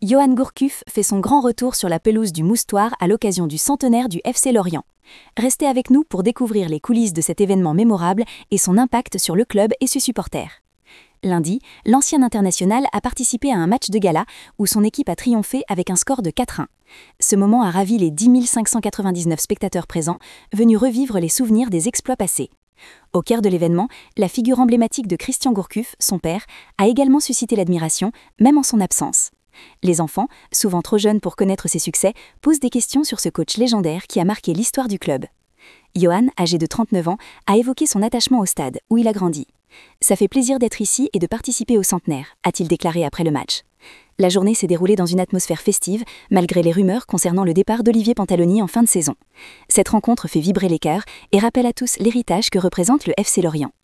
Yoann Gourcuff fait son grand retour sur la pelouse du Moustoir à l'occasion du centenaire du FC Lorient. Restez avec nous pour découvrir les coulisses de cet événement mémorable et son impact sur le club et ses supporters. Lundi, l'ancien international a participé à un match de gala où son équipe a triomphé avec un score de 4-1. Ce moment a ravi les 10 599 spectateurs présents, venus revivre les souvenirs des exploits passés. Au cœur de l'événement, la figure emblématique de Christian Gourcuff, son père, a également suscité l'admiration, même en son absence. Les enfants, souvent trop jeunes pour connaître ses succès, posent des questions sur ce coach légendaire qui a marqué l'histoire du club. Yoann, âgé de 39 ans, a évoqué son attachement au stade, où il a grandi. « Ça fait plaisir d'être ici et de participer au centenaire », a-t-il déclaré après le match. La journée s'est déroulée dans une atmosphère festive, malgré les rumeurs concernant le départ d'Olivier Pantaloni en fin de saison. Cette rencontre fait vibrer les cœurs et rappelle à tous l'héritage que représente le FC Lorient.